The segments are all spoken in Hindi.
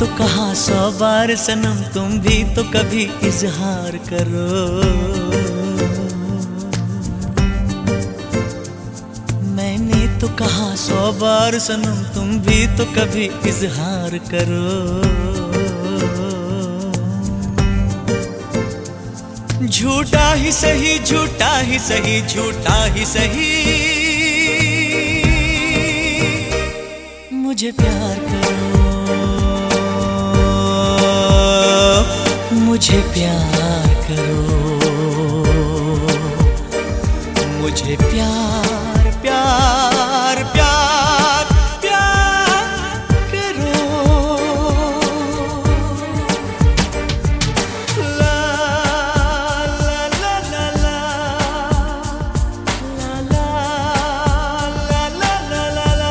तो कहा 100 बार सनम तुम भी तो कभी इजहार करो। मैंने तो कहा 100 बार सनम तुम भी तो कभी इजहार करो। झूठा ही सही, झूठा ही सही, झूठा ही सही, मुझे प्यार करो, मुझे प्यार करो, मुझे प्यार प्यार प्यार प्यार करो। ला ला ला ला ला ला ला ला ला ला ला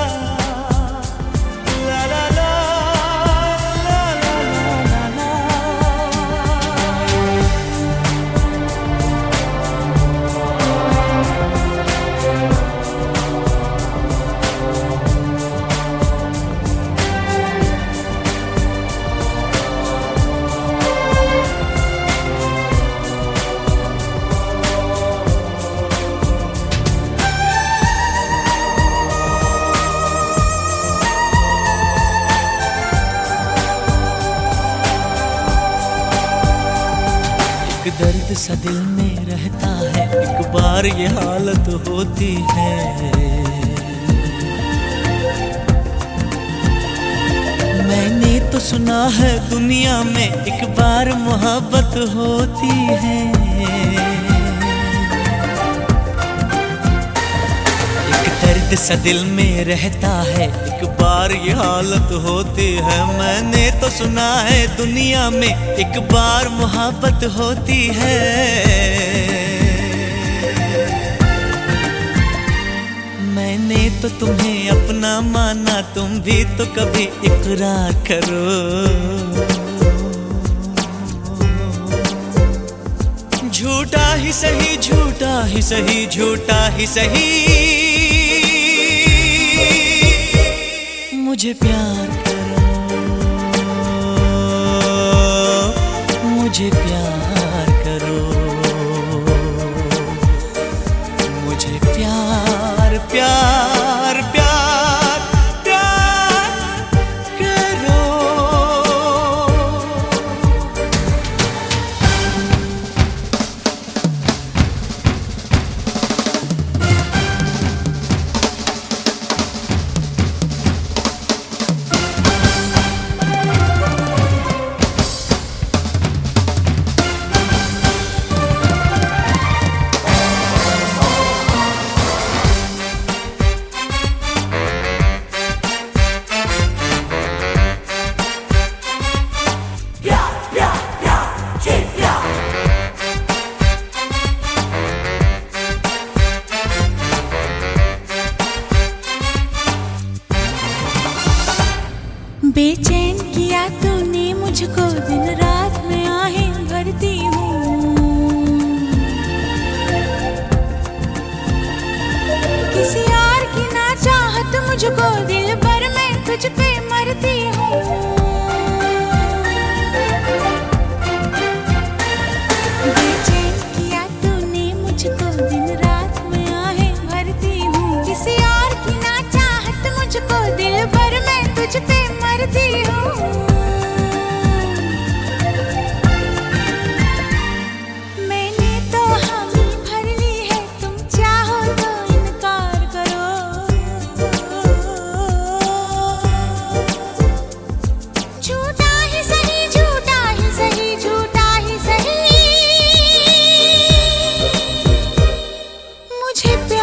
दर्द सा दिल में रहता है, एक बार ये हालत होती है। मैंने तो सुना है दुनिया में एक बार मोहब्बत होती है। एक दर्द सा दिल में रहता है, एक बार ये हालत होती है। मैंने तो सुना है दुनिया में एक बार मोहब्बत होती है। मैंने तो तुम्हें अपना माना, तुम भी तो कभी इकरार करो। झूठा ही सही, झूठा ही सही, झूठा ही सही, मुझे प्यार करो, मुझे प्यार करो, मुझे प्यार प्यार प्यार प्यार करो। बेचैन किया तूने मुझको, दिन रात में आहें भरती हूँ। किसी और की ना चाहत मुझको, दिल भर मैं तुझ पे मरती हूँ। बेचैन किया तूने मुझको, दिन रात में आहें भरती हूँ। किसी और की ना चाहत मुझको, दिल भर मैं तुझ पे मरती हूँ। मैंने तो हामी भर ली है, तुम चाहो तो इनकार करो। झूठा ही सही, झूठा ही सही, झूठा ही सही, मुझे